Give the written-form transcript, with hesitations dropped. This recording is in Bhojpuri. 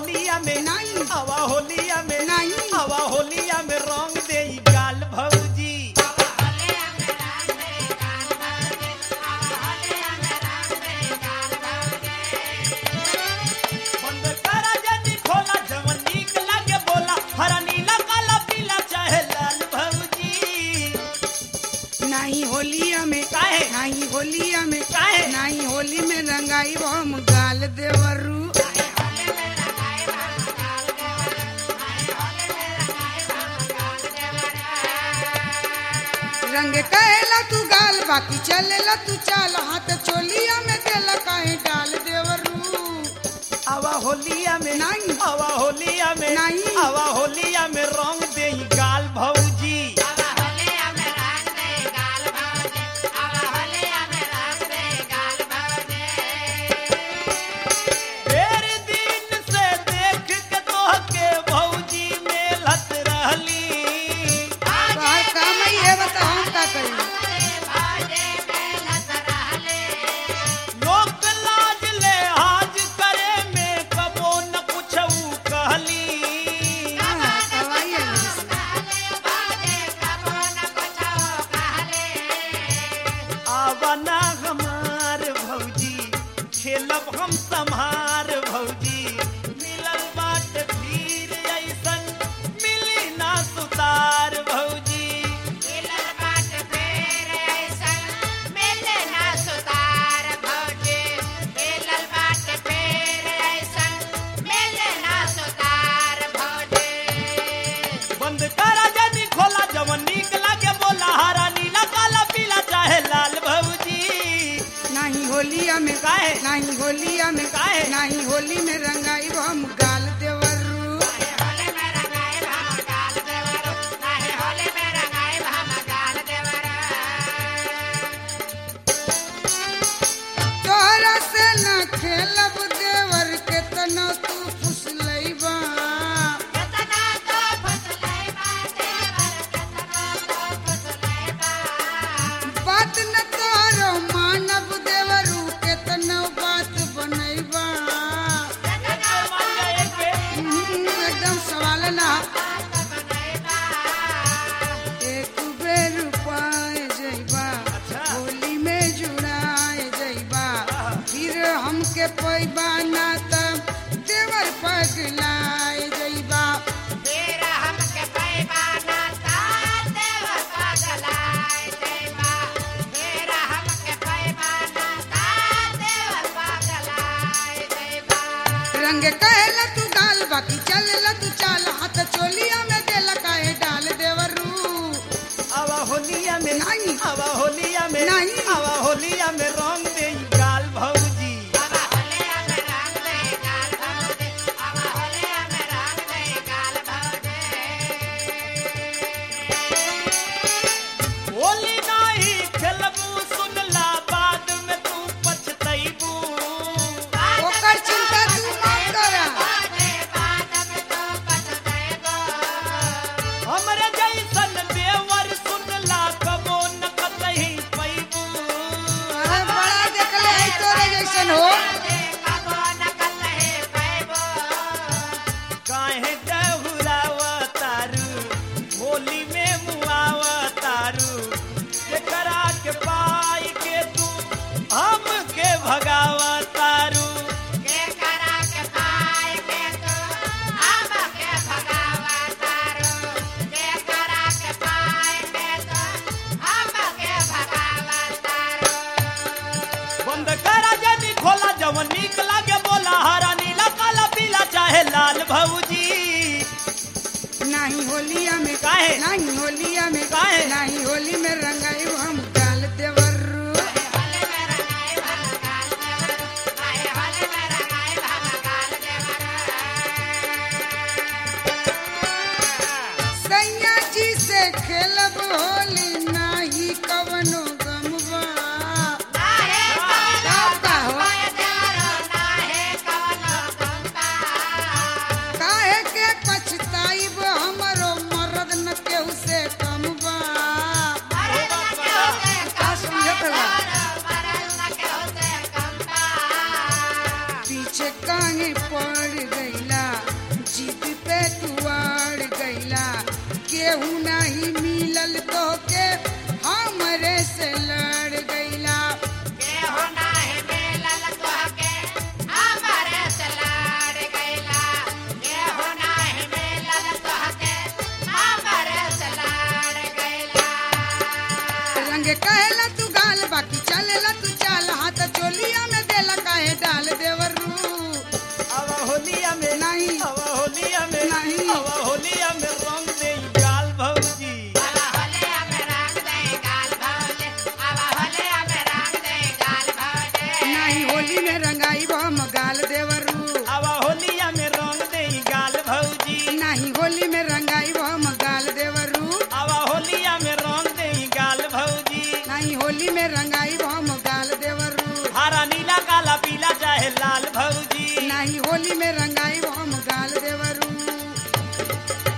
होलिया में नहीं। आवा होलिया में नहीं। आवा होलिया में रंग दे गाल भौजी। बंद करा जनी खोला जवन नीक लागे बोला हरा नीला काला पीला चाहे लाल भौजी। नहीं होलिया में काहे? नहीं होलिया में काहे? नहीं होली में रंगाई हम गाल देवरू। रंग कहेला तू गाल बाकी चलेला तू चाल हाथ चोलिया में देला काहे डाल देवरू। आवा होलिया में नहीं। आवा होलिया में नहीं। आवा होलिया में रंग दे गाल भौजी। ढेर दिन से देख के तोहके भौजी मेलत रहली। बाहर काम ही है बता हम का करी। लोक लाज ले हाज करे में कबो न कुछऊ कहली। करवाई है आवा ना हमार भौजी खेलब हम सम्हार भौजी। मिलल बाट फिर ऐसन मिली ना सुतार भौजी। बंद करा जनी खोला जवन नीक लागे बोला हरा नीला काला पीला चाहे लाल भौजी। नहीं होलिया में काहे? नहीं होलिया में काहे? नहीं होली में रंगाई हम गाल देवरू। तोहरा से न खेलब देवर के तना तू फुसलैबा। बात न तोहरो मानब देवरू के तना बात बनैबा। एकदम सवाल ना। एक बेर पाए जइबा अच्छा। होली में जुड़ाए जइबा फिर हमके पैबा ना तब देवर पगलाए जइबा। रंग कहेला तू गाल बाकी चलेला तू चाल हाथ चोलिया में देला काहे डाल देवरू। आवा होलिया में नहीं। आवा होलिया में नहीं। आवा होलिया में रंग दे गाल भौजी। होली नाही खेलबू सुनला बाद में तू पछतैबू। ओकर चिंता तू मत करा। हमरे जैसन देवर सुनला कबो न कतही पैबू। अरे बड़ा देखले है तोरे जैसन हो। काहे डहुरावतारू होली में मुआवतारू। एकरा के पाई के तू हमके भगावतारू। बंद करा जनी खोला जवन नीक लागे बोला हरा नीला काला पीला चाहे लाल भौजी। नहीं होलिया में काहे? नहीं होलिया में काहे? नहीं होली में रंगाई हम गाल देवरू। सैया जी से खेलब होली नाही कवनो गमबा। का हो? काहे के पछताइब हमरो मरद न केहू से कमबा। केहू नहीं मिलल तो के हमरे से लड़ गईला केहू नाही मिलल तोहके हमरे से लड़ गइला केहू नाही मिलल तोहके हमरे से लड़ गइला रंग कहेला तू गाल बाकी चलेला तू चाल हाथ चोलिया में देला काहे डाल देवर रू अब होलिया में नहीं। अब होलिया में नहीं। अब होलिया में रंग दे गाल भौजी आवा होले में रंग दे गाल भौले आवा होले में रंग दे गाल भौले नहीं होली में रंगाई हम गाल देवर रू अब होलिया में रंग दे गाल भौजी नहीं होली में रंगाई हम गाल देवर रू अब होलिया में रंग दे गाल भौजी नहीं होली में रंगाई हम गाल देवर रू हरा नीला काला पीला चाहे लाल भौजी नहीं होली में रंगाई हम गाल देवर रू